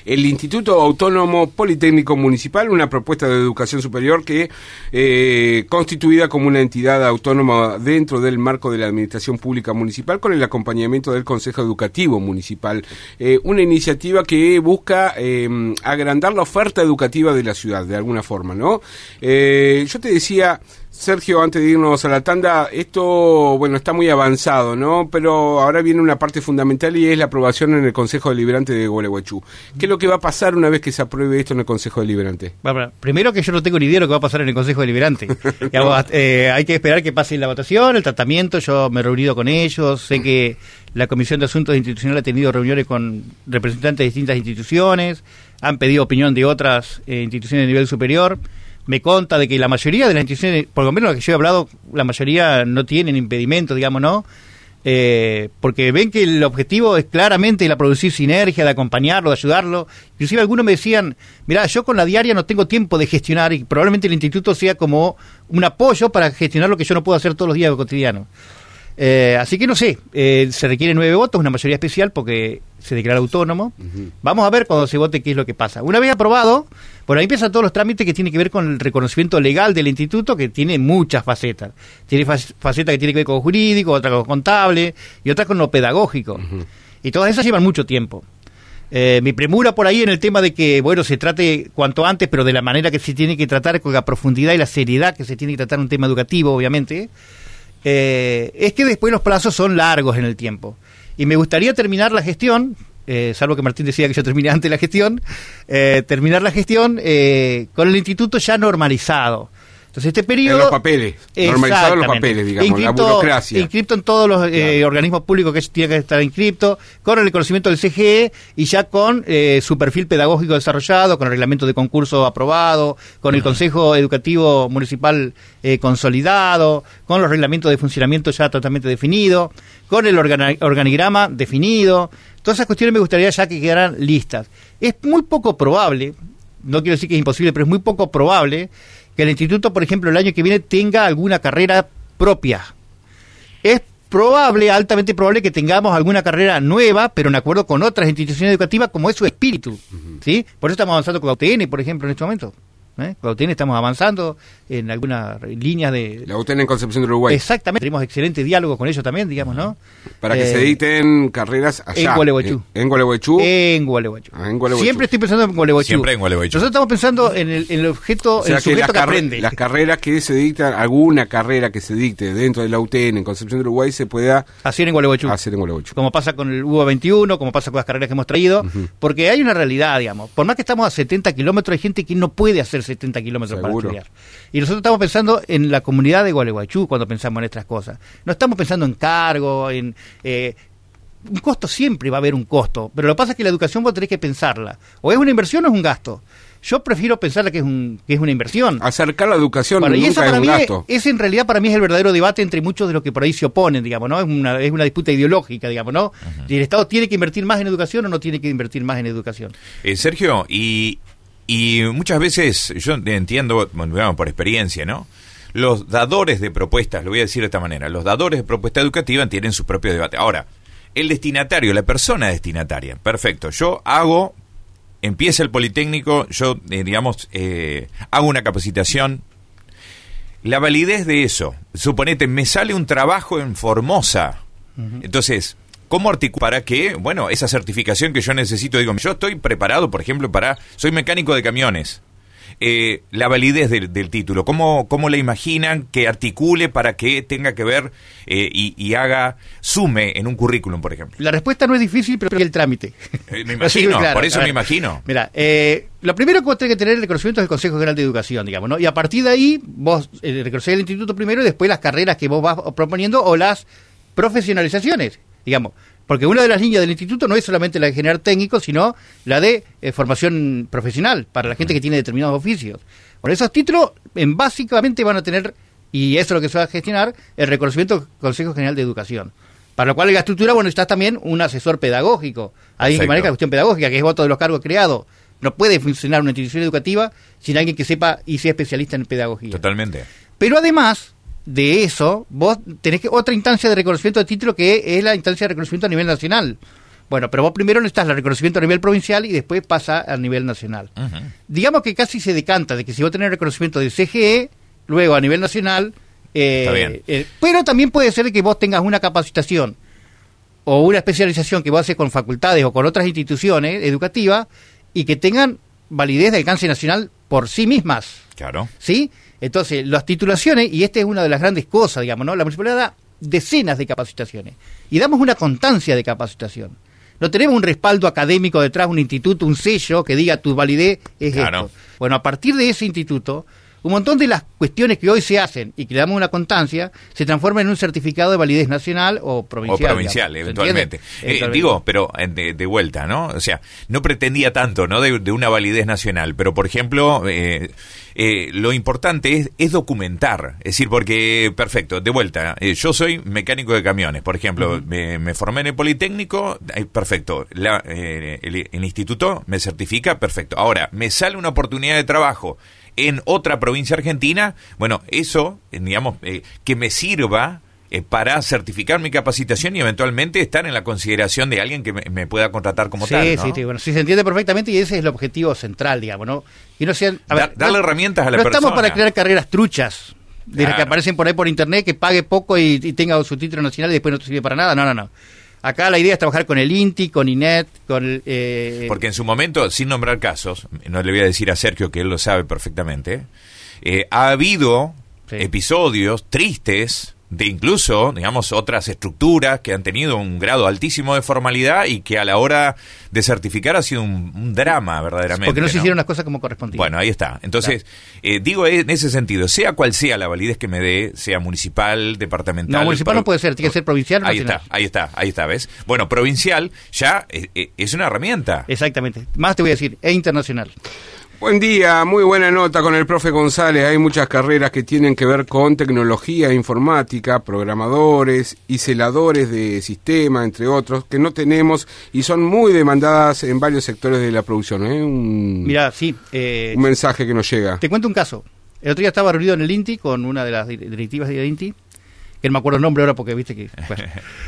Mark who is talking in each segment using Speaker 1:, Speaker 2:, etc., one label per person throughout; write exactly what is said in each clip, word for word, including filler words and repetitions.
Speaker 1: el Instituto Autónomo Politécnico Municipal, una propuesta de educación superior que eh, constituida como una entidad autónoma dentro del marco de la Administración Pública Municipal con el acompañamiento del Consejo Educativo Municipal. Eh, una iniciativa que busca eh, agrandar la oferta educativa de la ciudad, de alguna forma, ¿no? Eh, yo te decía, Sergio, antes de irnos a la tanda, esto, bueno, está muy avanzado, ¿no? Pero ahora viene una parte fundamental y es la aprobación en el Consejo Deliberante de Gualeguaychú. ¿Qué es lo que va a pasar una vez que se apruebe esto en el Consejo Deliberante?
Speaker 2: Bueno, primero que yo no tengo ni idea de lo que va a pasar en el Consejo Deliberante. Digamos, eh, hay que esperar que pase la votación, el tratamiento, yo me he reunido con ellos, sé que la Comisión de Asuntos Institucionales ha tenido reuniones con representantes de distintas instituciones, han pedido opinión de otras eh, instituciones de nivel superior. Me consta de que la mayoría de las instituciones, por lo menos las que yo he hablado, la mayoría no tienen impedimento, digamos, ¿no? Eh, porque ven que el objetivo es claramente la producir sinergia, de acompañarlo, de ayudarlo. Inclusive algunos me decían, mirá, yo con la diaria no tengo tiempo de gestionar y probablemente el instituto sea como un apoyo para gestionar lo que yo no puedo hacer todos los días cotidianos. Eh, así que no sé, eh, se requieren nueve votos, una mayoría especial porque se declara autónomo. Uh-huh. Vamos a ver cuando se vote qué es lo que pasa. Una vez aprobado, bueno, ahí empiezan todos los trámites que tienen que ver con el reconocimiento legal del instituto, que tiene muchas facetas. Tiene facetas que tienen que ver con lo jurídico, otra con lo contable y otra con lo pedagógico. Uh-huh. Y todas esas llevan mucho tiempo. Eh, mi premura por ahí en el tema de que, bueno, se trate cuanto antes, pero de la manera que se tiene que tratar, con la profundidad y la seriedad que se tiene que tratar un tema educativo, obviamente, Eh, es que después los plazos son largos en el tiempo. Y me gustaría terminar la gestión, eh, salvo que Martín decía que yo terminé antes la gestión, eh, terminar la gestión eh, con el instituto ya normalizado. Entonces este periodo...
Speaker 1: En los papeles, normalizado los papeles, digamos, inscripto, la burocracia.
Speaker 2: Inscripto en todos los eh, claro. organismos públicos que tiene que estar inscripto, con el conocimiento del C G E y ya con eh, su perfil pedagógico desarrollado, con el reglamento de concurso aprobado, con el Consejo Educativo Municipal eh, consolidado, con los reglamentos de funcionamiento ya totalmente definidos, con el organi- organigrama definido. Todas esas cuestiones me gustaría ya que quedaran listas. Es muy poco probable, no quiero decir que es imposible, pero es muy poco probable que el instituto, por ejemplo, el año que viene tenga alguna carrera propia. Es probable, altamente probable, que tengamos alguna carrera nueva, pero en acuerdo con otras instituciones educativas, como es su espíritu. Uh-huh. ¿Sí? Por eso estamos avanzando con la U T N, por ejemplo, en este momento. ¿Eh? Con la U T N estamos avanzando en algunas líneas de...
Speaker 1: La U T N en Concepción del Uruguay.
Speaker 2: Exactamente. Tenemos excelente diálogo con ellos también, digamos, ¿no?
Speaker 1: Para que
Speaker 2: eh,
Speaker 1: se dicten carreras allá.
Speaker 2: En Gualeguaychú.
Speaker 1: ¿En, en Gualeguaychú?
Speaker 2: En Gualeguaychú.
Speaker 1: Ah, en Gualeguaychú.
Speaker 2: Siempre estoy pensando en Gualeguaychú.
Speaker 3: Siempre en Gualeguaychú.
Speaker 2: Nosotros estamos pensando en el, en el objeto,
Speaker 1: o sea,
Speaker 2: en el
Speaker 1: que
Speaker 2: sujeto
Speaker 1: las
Speaker 2: que
Speaker 1: carre-
Speaker 2: aprende.
Speaker 1: Las carreras que se dictan, alguna carrera que se dicte dentro de la U T N en Concepción del Uruguay se pueda
Speaker 2: hacer en Gualeguaychú.
Speaker 1: Hacer en Gualeguaychú.
Speaker 2: Como pasa con el U B A veintiuno, como pasa con las carreras que hemos traído, uh-huh. porque hay una realidad, digamos. Por más que estamos a setenta kilómetros, hay gente que no puede hacer setenta kilómetros para estudiar. Y nosotros estamos pensando en la comunidad de Gualeguaychú cuando pensamos en estas cosas. No estamos pensando en cargo, en... Eh, un costo siempre va a haber un costo, pero lo que pasa es que la educación vos tenés que pensarla. O es una inversión o es un gasto. Yo prefiero pensarla que es, un, que es una inversión.
Speaker 1: Acercar la educación
Speaker 2: bueno,
Speaker 1: nunca
Speaker 2: y eso para
Speaker 1: es un
Speaker 2: mí
Speaker 1: gasto.
Speaker 2: Es, es en realidad para mí es el verdadero debate entre muchos de los que por ahí se oponen, digamos, ¿no? Es una, es una disputa ideológica, digamos, ¿no? Uh-huh. ¿El Estado tiene que invertir más en educación o no tiene que invertir más en educación?
Speaker 3: Eh, Sergio, y... Y muchas veces, yo entiendo, bueno, digamos, por experiencia, ¿no? Los dadores de propuestas, lo voy a decir de esta manera, los dadores de propuesta educativa tienen su propio debate. Ahora, el destinatario, la persona destinataria, perfecto, yo hago, empieza el Politécnico, yo, eh, digamos, eh, hago una capacitación. La validez de eso, suponete, me sale un trabajo en Formosa, uh-huh. entonces... ¿Cómo articular para que, bueno, esa certificación que yo necesito, digo, yo estoy preparado, por ejemplo, para, soy mecánico de camiones, eh, la validez del, del título, ¿cómo, cómo la imaginan que articule para que tenga que ver eh, y, y haga, sume en un currículum, por ejemplo?
Speaker 2: La respuesta no es difícil, pero es el trámite.
Speaker 3: Eh, me imagino, claro, por eso me imagino.
Speaker 2: Mira, eh, lo primero que vos tenés que tener el reconocimiento del Consejo General de Educación, digamos, ¿no? Y a partir de ahí, vos eh, reconocés el instituto primero y después las carreras que vos vas proponiendo o las profesionalizaciones. Digamos, porque una de las líneas del instituto no es solamente la de generar técnicos, sino la de eh, formación profesional para la gente que tiene determinados oficios. Por esos títulos, en, básicamente van a tener, y eso es lo que se va a gestionar, el reconocimiento del Consejo General de Educación. Para lo cual en la estructura, bueno, está también un asesor pedagógico, alguien que maneja la cuestión pedagógica, que es voto de los cargos creados. No puede funcionar una institución educativa sin alguien que sepa y sea especialista en pedagogía.
Speaker 3: Totalmente.
Speaker 2: Pero además de eso, vos tenés que otra instancia de reconocimiento de título que es la instancia de reconocimiento a nivel nacional. Bueno, pero vos primero necesitas el reconocimiento a nivel provincial y después pasa a nivel nacional. Uh-huh. Digamos que casi se decanta de que si vos tenés reconocimiento del C G E, luego a nivel nacional, eh,
Speaker 3: Está bien.
Speaker 2: Eh, pero también puede ser que vos tengas una capacitación o una especialización que vos haces con facultades o con otras instituciones educativas y que tengan validez de alcance nacional por sí mismas.
Speaker 3: Claro.
Speaker 2: ¿Sí? Entonces, las titulaciones, y esta es una de las grandes cosas, digamos, ¿no? La municipalidad da decenas de capacitaciones y damos una constancia de capacitación. No tenemos un respaldo académico detrás, un instituto, un sello que diga tu validez es
Speaker 3: Claro.
Speaker 2: esto. Bueno, a partir de ese instituto, un montón de las cuestiones que hoy se hacen y que le damos una constancia se transforman en un certificado de validez nacional o provincial.
Speaker 3: O provincial,
Speaker 2: digamos.
Speaker 3: eventualmente. Eh, digo, pero de, de vuelta, ¿no? O sea, no pretendía tanto, ¿no? De, de una validez nacional, pero por ejemplo, eh, eh, lo importante es, es documentar. Es decir, porque, perfecto, de vuelta, eh, yo soy mecánico de camiones, por ejemplo, uh-huh. me, me formé en el Politécnico, eh, perfecto, la, eh, el, el instituto me certifica, perfecto. Ahora, me sale una oportunidad de trabajo en otra provincia argentina, bueno, eso, digamos, eh, que me sirva eh, para certificar mi capacitación y eventualmente estar en la consideración de alguien que me, me pueda contratar como
Speaker 2: sí,
Speaker 3: tal, ¿no?
Speaker 2: Sí, sí, bueno, sí se entiende perfectamente y ese es el objetivo central, digamos, ¿no? Y no sean, a ver,
Speaker 3: da, darle
Speaker 2: no,
Speaker 3: herramientas a la
Speaker 2: no
Speaker 3: persona.
Speaker 2: No estamos para crear carreras truchas, de
Speaker 3: claro.
Speaker 2: las que aparecen por ahí por internet, que pague poco y, y tenga su título nacional y después no te sirve para nada, no, no, no. Acá la idea es trabajar con el INTI, con INET, con el... Eh...
Speaker 3: Porque en su momento, sin nombrar casos, no le voy a decir a Sergio que él lo sabe perfectamente, eh, ha habido sí. episodios tristes de incluso, digamos, otras estructuras que han tenido un grado altísimo de formalidad y que a la hora de certificar ha sido un, un drama verdaderamente.
Speaker 2: Porque no se
Speaker 3: ¿no?
Speaker 2: hicieron las cosas como correspondía.
Speaker 3: Bueno, ahí está. Entonces, claro. eh, digo en ese sentido, sea cual sea la validez que me dé, sea municipal, departamental...
Speaker 2: No, municipal pro, no puede ser, tiene que ser provincial o
Speaker 3: Ahí
Speaker 2: nacional.
Speaker 3: está, ahí está, ahí está, ¿ves? Bueno, provincial ya eh, eh, es una herramienta.
Speaker 2: Exactamente. Más te voy a decir, e internacional.
Speaker 1: Buen día, muy buena nota con el profe González. Hay muchas carreras que tienen que ver con tecnología informática, programadores y celadores de sistema, entre otros, que no tenemos y son muy demandadas en varios sectores de la producción. ¿eh? Un,
Speaker 2: Mirá, sí. Eh,
Speaker 1: un mensaje que nos llega.
Speaker 2: Te cuento un caso. El otro día estaba reunido en el INTI con una de las directivas de INTI, que no me acuerdo el nombre ahora porque viste que... Bueno.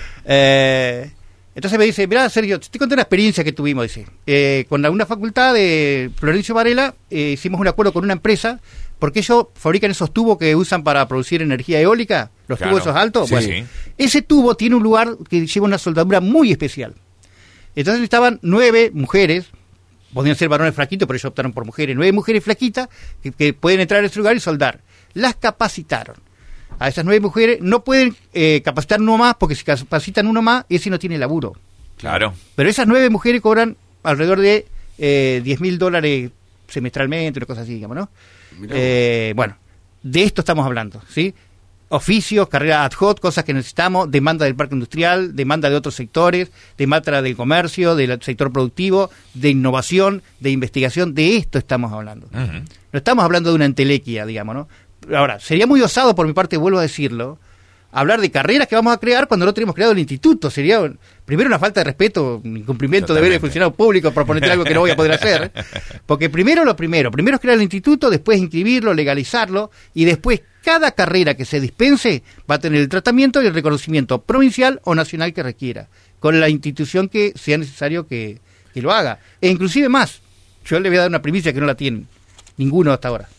Speaker 2: eh... Entonces me dice, mirá, Sergio, te conté una experiencia que tuvimos, dice. Eh, con una facultad de Florencio Varela eh, hicimos un acuerdo con una empresa porque ellos fabrican esos tubos que usan para producir energía eólica, los
Speaker 3: claro.
Speaker 2: tubos esos altos.
Speaker 3: Sí,
Speaker 2: bueno,
Speaker 3: sí.
Speaker 2: Ese tubo tiene un lugar que lleva una soldadura muy especial. Entonces estaban nueve mujeres, podían ser varones flaquitos, pero ellos optaron por mujeres, nueve mujeres flaquitas que, que pueden entrar en ese lugar y soldar. Las capacitaron. A esas nueve mujeres no pueden eh, capacitar uno más, porque si capacitan uno más, ese no tiene laburo.
Speaker 3: Claro.
Speaker 2: Pero esas nueve mujeres cobran alrededor de eh, diez mil dólares semestralmente, una cosa así, digamos, ¿no? Eh, bueno, de esto estamos hablando, ¿sí? Oficios, carreras ad hoc, cosas que necesitamos, demanda del parque industrial, demanda de otros sectores, demanda del comercio, del sector productivo, de innovación, de investigación, de esto estamos hablando. Uh-huh. No estamos hablando de una entelequia, digamos, ¿no? Ahora, sería muy osado por mi parte, vuelvo a decirlo, hablar de carreras que vamos a crear cuando no tenemos creado el instituto. Sería, primero, una falta de respeto, un incumplimiento de deberes de funcionario público proponerte algo que no voy a poder hacer. Porque primero lo primero, primero es crear el instituto, después inscribirlo, legalizarlo, y después cada carrera que se dispense va a tener el tratamiento y el reconocimiento provincial o nacional que requiera, con la institución que sea necesario que, que lo haga. E inclusive más, yo le voy a dar una primicia que no la tienen ninguno hasta ahora.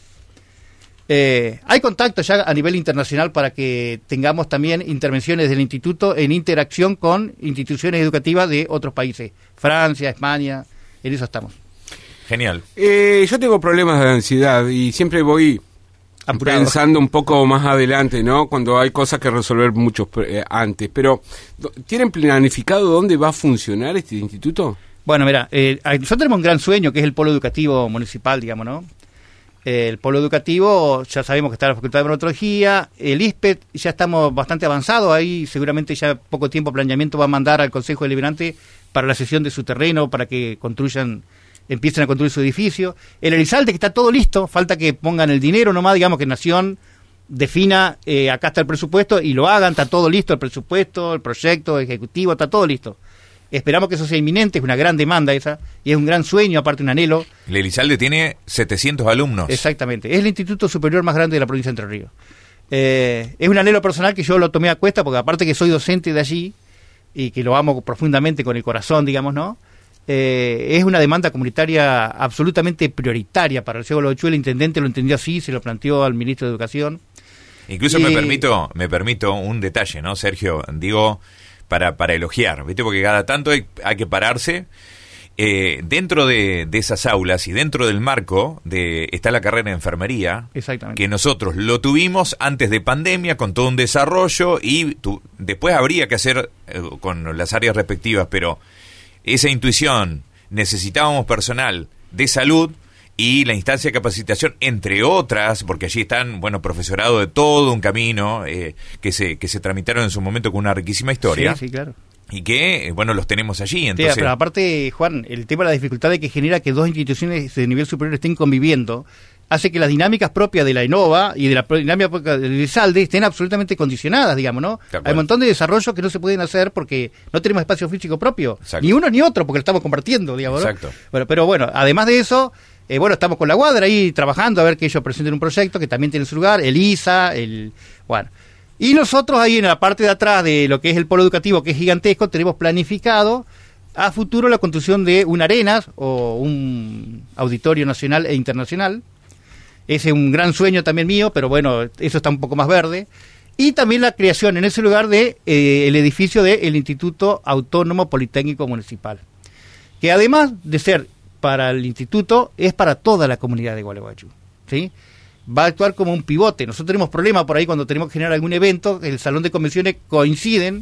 Speaker 2: Eh, hay contactos ya a nivel internacional para que tengamos también intervenciones del instituto en interacción con instituciones educativas de otros países, Francia, España, en eso estamos.
Speaker 3: Genial.
Speaker 1: Eh, yo tengo problemas de ansiedad y siempre voy apurado, pensando un poco más adelante, ¿no? Cuando hay cosas que resolver mucho eh, antes. Pero, ¿tienen planificado dónde va a funcionar este instituto?
Speaker 2: Bueno, mira, eh, nosotros tenemos un gran sueño que es el polo educativo municipal, digamos, ¿no? El polo educativo, ya sabemos que está la Facultad de Bromatología, el I S P E T, ya estamos bastante avanzados, ahí seguramente ya poco tiempo planeamiento va a mandar al Consejo Deliberante para la cesión de su terreno, para que construyan, empiecen a construir su edificio. El Elizalde, que está todo listo, falta que pongan el dinero nomás, digamos que Nación defina, eh, acá está el presupuesto y lo hagan, está todo listo, el presupuesto, el proyecto ejecutivo, está todo listo. Esperamos que eso sea inminente, es una gran demanda esa, y es un gran sueño, aparte un anhelo.
Speaker 3: El Elizalde tiene setecientos alumnos.
Speaker 2: Exactamente, es el instituto superior más grande de la provincia de Entre Ríos. Eh, es un anhelo personal que yo lo tomé a cuesta, porque aparte que soy docente de allí, y que lo amo profundamente con el corazón, digamos, ¿no? Eh, es una demanda comunitaria absolutamente prioritaria para el Ciego Gualeguaychú. El intendente lo entendió así, se lo planteó al ministro de Educación.
Speaker 3: Incluso
Speaker 2: y...
Speaker 3: me permito me permito un detalle, ¿no, Sergio? Digo, para, para elogiar, ¿viste? Porque cada tanto hay, hay que pararse. Eh, dentro de, de esas aulas y dentro del marco de está la carrera de enfermería,
Speaker 2: exactamente,
Speaker 3: que nosotros lo tuvimos antes de pandemia con todo un desarrollo y tu, después habría que hacer eh, con las áreas respectivas, pero esa intuición, necesitábamos personal de salud y la instancia de capacitación, entre otras, porque allí están, bueno, profesorado de todo un camino eh, que se que se tramitaron en su momento con una riquísima historia.
Speaker 2: Sí, sí, claro.
Speaker 3: Y que, bueno, los tenemos allí. Entonces...
Speaker 2: Sí, pero aparte, Juan, el tema de la dificultad de que genera que dos instituciones de nivel superior estén conviviendo hace que las dinámicas propias de la ENOVA y de la dinámica propia del SALDE estén absolutamente condicionadas, digamos, ¿no? Hay un montón de desarrollos que no se pueden hacer porque no tenemos espacio físico propio. Exacto. Ni uno ni otro, porque lo estamos compartiendo, digamos, ¿no?
Speaker 3: Exacto.
Speaker 2: Bueno, pero bueno, además de eso, eh, bueno, estamos con la Guadra ahí trabajando a ver que ellos presenten un proyecto que también tiene su lugar, el I S A, el... bueno... Y nosotros ahí en la parte de atrás de lo que es el polo educativo, que es gigantesco, tenemos planificado a futuro la construcción de un arenas o un auditorio nacional e internacional. Ese es un gran sueño también mío, pero bueno, eso está un poco más verde. Y también la creación en ese lugar de eh, el edificio del Instituto Autónomo Politécnico Municipal, que además de ser para el instituto, es para toda la comunidad de Gualeguaychú, ¿sí? Va a actuar como un pivote. Nosotros tenemos problemas por ahí cuando tenemos que generar algún evento, el salón de convenciones coinciden,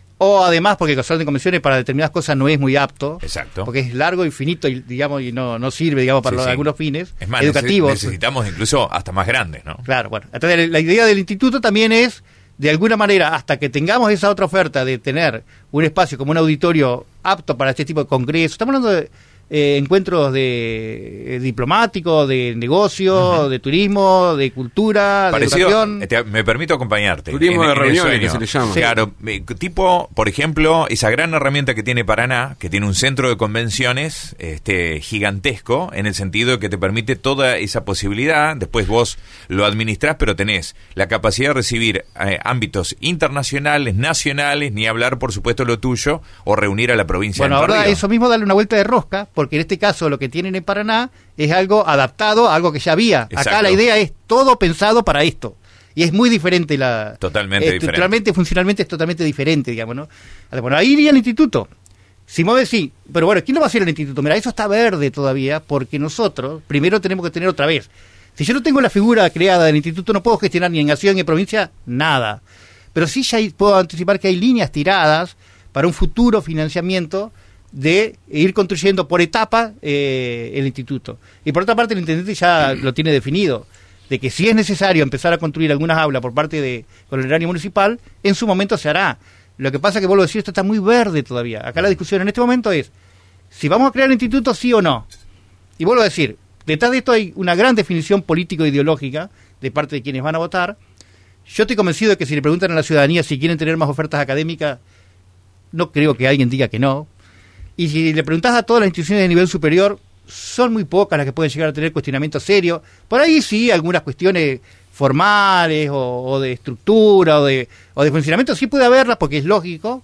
Speaker 2: o además porque el salón de convenciones para determinadas cosas no es muy apto.
Speaker 3: Exacto.
Speaker 2: Porque es largo, infinito y digamos y no no sirve, digamos, para
Speaker 3: sí,
Speaker 2: los,
Speaker 3: sí.
Speaker 2: algunos fines
Speaker 3: es más,
Speaker 2: educativos.
Speaker 3: Necesitamos incluso hasta más grandes, ¿no?
Speaker 2: Claro, bueno. Entonces la idea del instituto también es, de alguna manera, hasta que tengamos esa otra oferta de tener un espacio como un auditorio apto para este tipo de congresos. Estamos hablando de Eh, encuentros de eh, diplomáticos, de negocio, uh-huh. de turismo, de cultura,
Speaker 3: Parecido,
Speaker 2: de educación.
Speaker 3: Te, me permito acompañarte.
Speaker 1: Turismo
Speaker 3: en,
Speaker 1: de
Speaker 3: en
Speaker 1: reuniones, que se le llama.
Speaker 3: Sí. Claro, tipo, por ejemplo, esa gran herramienta que tiene Paraná, que tiene un centro de convenciones este gigantesco, en el sentido de que te permite toda esa posibilidad. Después vos lo administrás, pero tenés la capacidad de recibir eh, ámbitos internacionales, nacionales, ni hablar, por supuesto, lo tuyo, o reunir a la provincia
Speaker 2: bueno,
Speaker 3: de
Speaker 2: ahora
Speaker 3: Río.
Speaker 2: Eso mismo, darle una vuelta de rosca, porque en este caso lo que tienen en Paraná es algo adaptado a algo que ya había.
Speaker 3: Exacto.
Speaker 2: Acá la idea es todo pensado para esto. Y es muy diferente la...
Speaker 3: Totalmente
Speaker 2: eh,
Speaker 3: diferente.
Speaker 2: Estructuralmente, funcionalmente es totalmente diferente, digamos, ¿no? Bueno, ahí iría el instituto. Si me decís, pero bueno, ¿quién lo va a hacer el instituto? Mira, eso está verde todavía, porque nosotros primero tenemos que tener otra vez. Si yo no tengo la figura creada del instituto, no puedo gestionar ni en nación ni en provincia, nada. Pero sí ya puedo anticipar que hay líneas tiradas para un futuro financiamiento de ir construyendo por etapa eh, el instituto. Y por otra parte, el intendente ya lo tiene definido, de que si es necesario empezar a construir algunas aulas por parte de con el erario municipal, en su momento se hará. Lo que pasa es que, vuelvo a decir, esto está muy verde todavía. Acá la discusión en este momento es si vamos a crear el instituto, sí o no. Y vuelvo a decir, detrás de esto hay una gran definición político-ideológica de parte de quienes van a votar. Yo estoy convencido de que si le preguntan a la ciudadanía si quieren tener más ofertas académicas, no creo que alguien diga que no. Y si le preguntás a todas las instituciones de nivel superior, son muy pocas las que pueden llegar a tener cuestionamientos serios. Por ahí sí, algunas cuestiones formales o, o de estructura o de, o de funcionamiento sí puede haberlas porque es lógico.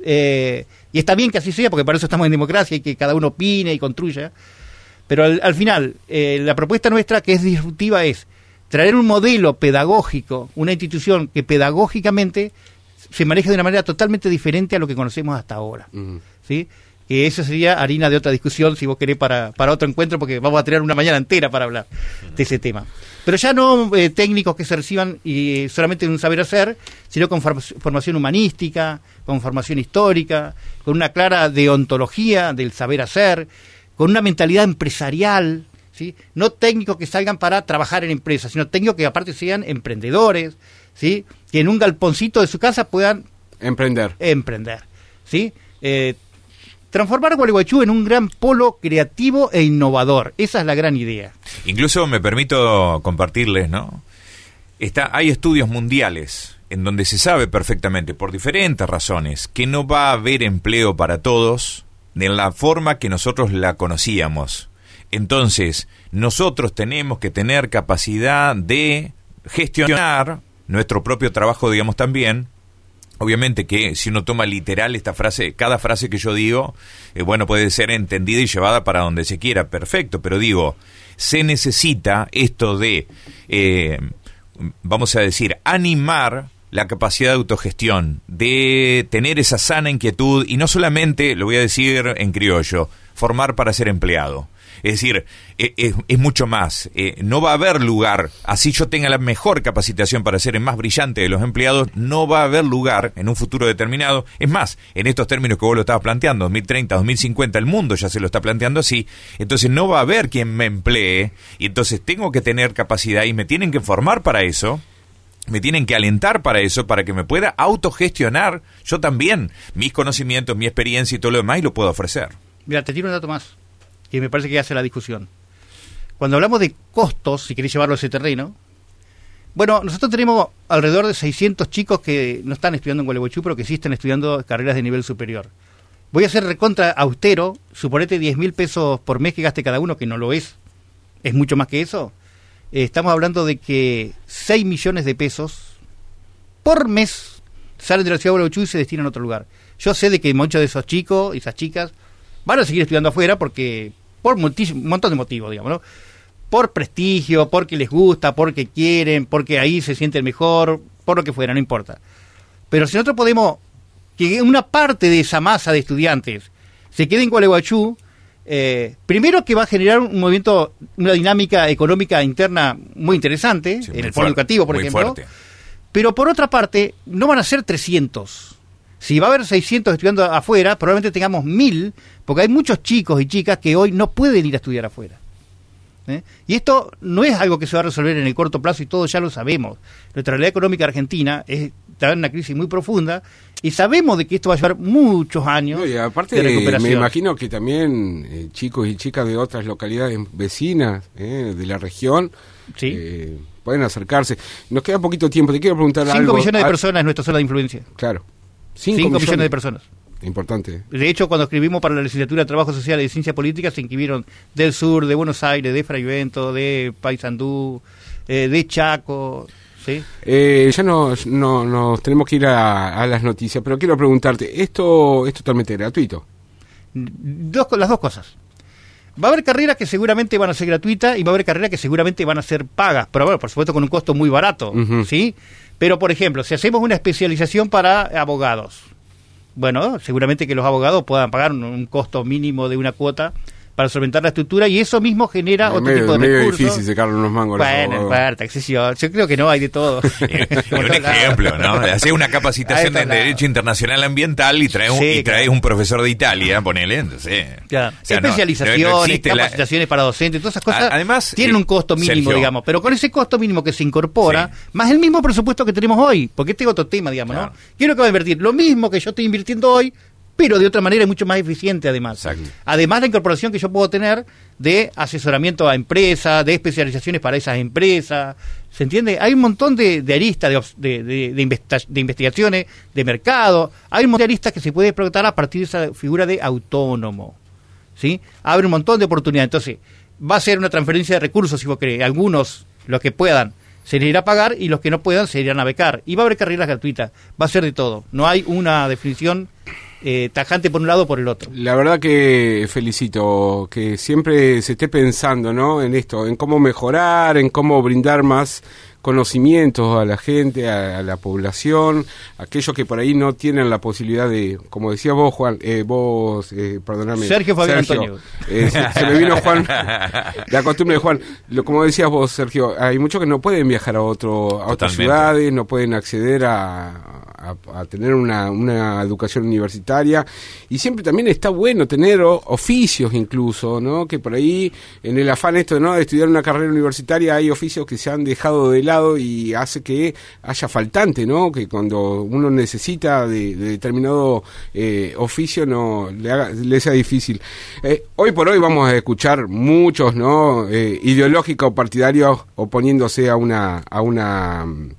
Speaker 2: Eh, y está bien que así sea porque para eso estamos en democracia y que cada uno opine y construya. Pero al, al final, eh, la propuesta nuestra que es disruptiva es traer un modelo pedagógico, una institución que pedagógicamente se maneja de una manera totalmente diferente a lo que conocemos hasta ahora. Uh-huh. ¿Sí? Que eso sería harina de otra discusión, si vos querés, para, para otro encuentro, porque vamos a tener una mañana entera para hablar de ese tema. Pero ya no eh, técnicos que se reciban y solamente en un saber hacer, sino con for- formación humanística, con formación histórica, con una clara deontología del saber hacer, con una mentalidad empresarial, ¿sí? No técnicos que salgan para trabajar en empresas, sino técnicos que aparte sean emprendedores, ¿sí? Que en un galponcito de su casa puedan
Speaker 1: emprender.
Speaker 2: Emprender, ¿sí? Eh, transformar a Gualeguaychú en un gran polo creativo e innovador. Esa es la gran idea.
Speaker 3: Incluso me permito compartirles, ¿no? Está, hay estudios mundiales en donde se sabe perfectamente, por diferentes razones, que no va a haber empleo para todos de la forma que nosotros la conocíamos. Entonces, nosotros tenemos que tener capacidad de gestionar nuestro propio trabajo, digamos, también, Obviamente que si uno toma literal esta frase, cada frase que yo digo, eh, bueno, puede ser entendida y llevada para donde se quiera, perfecto, pero digo, se necesita esto de, eh, vamos a decir, animar la capacidad de autogestión, de tener esa sana inquietud, y no solamente, lo voy a decir en criollo, formar para ser empleado. Es decir, es, es, es mucho más. Eh, no va a haber lugar, así yo tenga la mejor capacitación para ser el más brillante de los empleados, no va a haber lugar en un futuro determinado. Es más, en estos términos que vos lo estabas planteando, dos mil treinta, dos mil cincuenta, el mundo ya se lo está planteando así. Entonces no va a haber quien me emplee, y entonces tengo que tener capacidad y me tienen que formar para eso. Me tienen que alentar para eso, para que me pueda autogestionar yo también mis conocimientos, mi experiencia y todo lo demás, y lo puedo ofrecer.
Speaker 2: Mira, te tiro un dato más, que me parece que hace la discusión. Cuando hablamos de costos, si queréis llevarlo a ese terreno, bueno, nosotros tenemos alrededor de seiscientos chicos que no están estudiando en Gualeguaychú, pero que sí están estudiando carreras de nivel superior. Voy a ser recontra austero, suponete diez mil pesos por mes que gaste cada uno, que no lo es, es mucho más que eso. Eh, estamos hablando de que seis millones de pesos por mes salen de la ciudad de Gualeguaychú y se destinan a otro lugar. Yo sé de que muchos de esos chicos y esas chicas van a seguir estudiando afuera porque por un montón de motivos, digamos, ¿no? Por prestigio, porque les gusta, porque quieren, porque ahí se sienten mejor, por lo que fuera, no importa. Pero si nosotros podemos que una parte de esa masa de estudiantes se quede en Gualeguaychú, eh, primero que va a generar un movimiento, una dinámica económica interna muy interesante, sí, en muy el foro educativo, por ejemplo. Fuerte. Pero por otra parte, no van a ser trescientos. Si va a haber seiscientos estudiando afuera, probablemente tengamos mil, porque hay muchos chicos y chicas que hoy no pueden ir a estudiar afuera. ¿Eh? Y esto no es algo que se va a resolver en el corto plazo, y todos ya lo sabemos. Nuestra realidad económica argentina es, está en una crisis muy profunda, y sabemos de que esto va a llevar muchos años no, y aparte, de recuperación.
Speaker 1: Me imagino que también eh, chicos y chicas de otras localidades vecinas eh, de la región
Speaker 2: ¿sí?
Speaker 1: eh, pueden acercarse. Nos queda poquito tiempo, te quiero preguntar
Speaker 2: Cinco
Speaker 1: algo.
Speaker 2: cinco millones de personas en nuestra zona de influencia.
Speaker 1: Claro.
Speaker 2: Cinco, Cinco millones. millones de personas.
Speaker 1: Importante.
Speaker 2: De hecho, cuando escribimos para la Legislatura de Trabajo Social y Ciencia Política, se inscribieron del sur, de Buenos Aires, de Frayvento, de Paysandú, eh, de Chaco. ¿sí?
Speaker 1: Eh, ya nos, no, nos tenemos que ir a, a las noticias, pero quiero preguntarte, ¿esto es totalmente gratuito?
Speaker 2: Dos, las dos cosas. Va a haber carreras que seguramente van a ser gratuitas y va a haber carreras que seguramente van a ser pagas, pero bueno, por supuesto con un costo muy barato, uh-huh. ¿sí? Pero, por ejemplo, si hacemos una especialización para abogados, bueno, seguramente que los abogados puedan pagar un, un costo mínimo de una cuota para solventar la estructura, y eso mismo genera
Speaker 1: es
Speaker 2: otro
Speaker 1: medio,
Speaker 2: tipo de
Speaker 1: medio
Speaker 2: recursos.
Speaker 1: Difícil sacarle unos mangos.
Speaker 2: Bueno, parte, excesión. Yo creo que no, hay de todo.
Speaker 3: Un ejemplo, ¿no? Hacer una capacitación en Derecho Internacional Ambiental y traes un, sí, y traes claro. un profesor de Italia, ponele, entonces.
Speaker 2: Claro. O sea, especializaciones, no, no capacitaciones la... para docentes, todas esas cosas
Speaker 3: además,
Speaker 2: tienen
Speaker 3: eh,
Speaker 2: un costo mínimo,
Speaker 3: Sergio,
Speaker 2: digamos, pero con ese costo mínimo que se incorpora, sí. más el mismo presupuesto que tenemos hoy, porque este es otro tema, digamos, claro. ¿no? Quiero que va a invertir lo mismo que yo estoy invirtiendo hoy, pero de otra manera mucho más eficiente además. Exacto. Además, la incorporación que yo puedo tener de asesoramiento a empresas, de especializaciones para esas empresas, ¿se entiende? Hay un montón de, de aristas, de, de, de, investa- de investigaciones, de mercado, hay un montón de aristas que se puede explotar a partir de esa figura de autónomo, ¿sí? Abre un montón de oportunidades. Entonces, va a ser una transferencia de recursos, si vos querés. Algunos, los que puedan, se les irá a pagar, y los que no puedan se irán a becar. Y va a haber carreras gratuitas, va a ser de todo. No hay una definición Eh, tajante por un lado o por el otro.
Speaker 1: La verdad que felicito que siempre se esté pensando, ¿no? En esto, en cómo mejorar, en cómo brindar más conocimientos a la gente, a, a la población, aquellos que por ahí no tienen la posibilidad de, como decías vos, Juan, eh, vos, eh, perdóname.
Speaker 2: Sergio Fabián Sergio, Antonio.
Speaker 1: Eh, se, se me vino Juan, la costumbre de Juan. Lo, como decías vos, Sergio, hay muchos que no pueden viajar a otro a otras ciudades, no pueden acceder a, a, a tener una, una educación universitaria, y siempre también está bueno tener o, oficios incluso, ¿no? Que por ahí, en el afán esto, ¿no?, de estudiar una carrera universitaria, hay oficios que se han dejado de lado y hace que haya faltante, ¿no? Que cuando uno necesita de, de determinado eh, oficio no le, haga, le sea difícil. Eh, hoy por hoy vamos a escuchar muchos, ¿no?, eh, ideológicos partidarios oponiéndose a una a una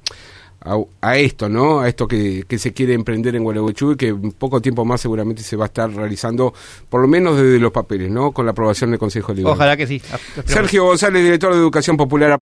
Speaker 1: a, a esto, ¿no? A esto que, que se quiere emprender en Gualeguaychú, y que en poco tiempo más seguramente se va a estar realizando, por lo menos desde los papeles, ¿no?, con la aprobación del Consejo Liberal.
Speaker 2: Ojalá que sí.
Speaker 1: Sergio González, director de Educación Popular.